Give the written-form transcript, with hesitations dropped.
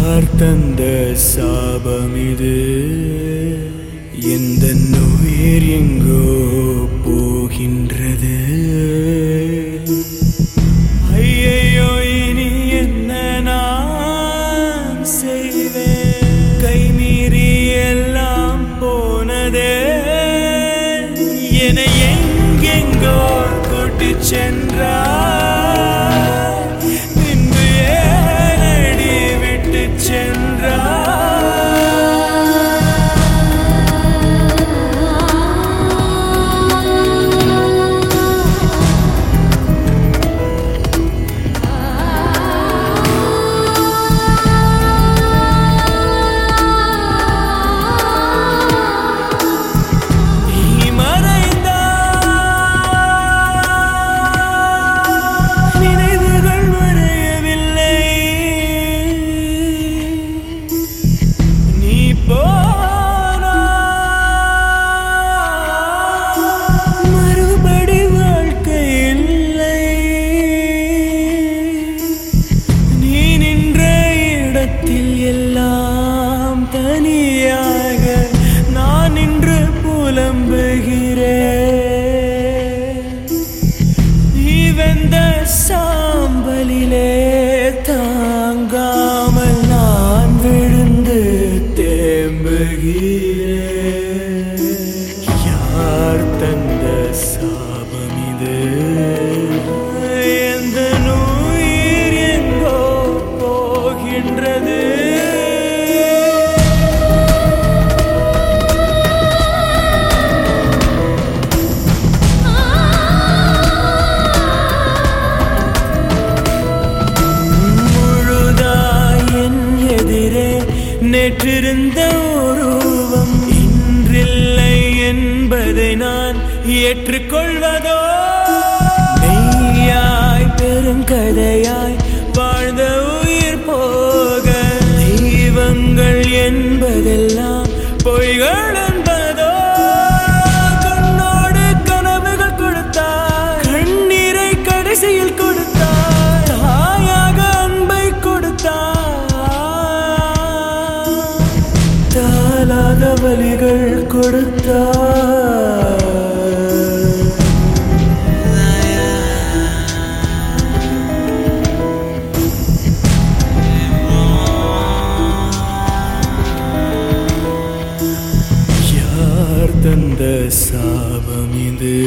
யார் தந்த சாபம் இது? எந்த உயிர் எங்கோ போகின்றது. ஐயையோ, இனி என்ன நான் செய்வேன்? கைமீறி எல்லாம் போனதே. என்னை எங்கெங்கோ கூட்டிச் சென்றார். எல்லாம் தனியாக நான் இன்று புலம்புகிறேன். நீ வெந்த சாம்பலிலே தாங்காமல் நான் விழுந்து தேம்புகிறேன். யார் தந்த சாபம் இது? எந்த உயிர் எங்கோ போகின்றது. நேற்றிருந்த உருவம் இன்றில்லை என்பதை நான் ஏற்றுக்கொள்வதோ? மெய்யாய் பெருங்கதையாய் வாழ்ந்த உயிர் போக தெய்வங்கள் என்பதெல்லாம் பொய்கள் என்பதோ? கண்ணோடு கனவுகள் கொடுத்தாய், கண்ணீரை கடைசியில் கொடுத்தாய், தாயாக அன்பை கொடுத்தாய், தாளாத வலிகள் கொடுத்தாய். யார் தந்த சாபம் இது?